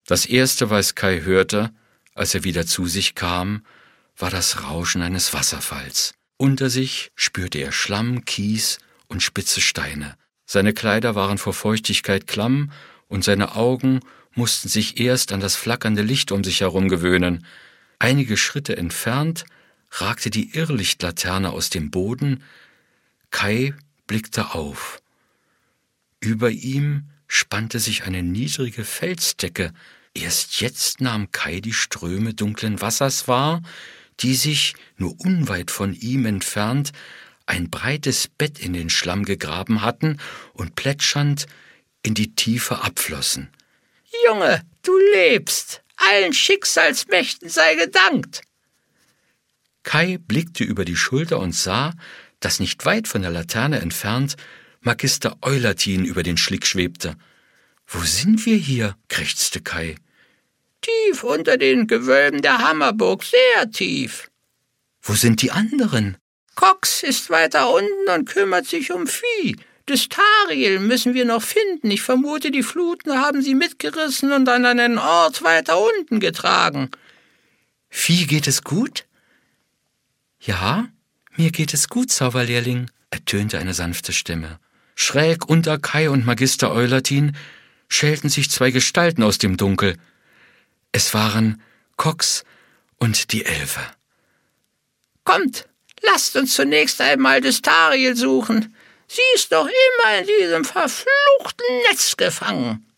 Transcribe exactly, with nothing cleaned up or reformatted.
Das Erste, was Kai hörte, als er wieder zu sich kam, war das Rauschen eines Wasserfalls. Unter sich spürte er Schlamm, Kies und spitze Steine. Seine Kleider waren vor Feuchtigkeit klamm und seine Augen mussten sich erst an das flackernde Licht um sich herum gewöhnen. Einige Schritte entfernt ragte die Irrlichtlaterne aus dem Boden. Kai blickte auf. Über ihm spannte sich eine niedrige Felsdecke. Erst jetzt nahm Kai die Ströme dunklen Wassers wahr, die sich, nur unweit von ihm entfernt, ein breites Bett in den Schlamm gegraben hatten und plätschernd in die Tiefe abflossen. »Junge, du lebst! Allen Schicksalsmächten sei gedankt!« Kai blickte über die Schulter und sah, dass nicht weit von der Laterne entfernt Magister Eulatin über den Schlick schwebte. »Wo sind wir hier?« krächzte Kai. »Tief unter den Gewölben der Hammerburg, sehr tief.« »Wo sind die anderen?« »Cox ist weiter unten und kümmert sich um Vieh. Dystariel müssen wir noch finden. Ich vermute, die Fluten haben sie mitgerissen und an einen Ort weiter unten getragen.« »Vieh geht es gut?« »Ja, mir geht es gut, Zauberlehrling«, ertönte eine sanfte Stimme. Schräg unter Kai und Magister Eulatin schälten sich zwei Gestalten aus dem Dunkel. Es waren Cox und die Elfe. »Kommt, lasst uns zunächst einmal Dystariel suchen. Sie ist doch immer in diesem verfluchten Netz gefangen.«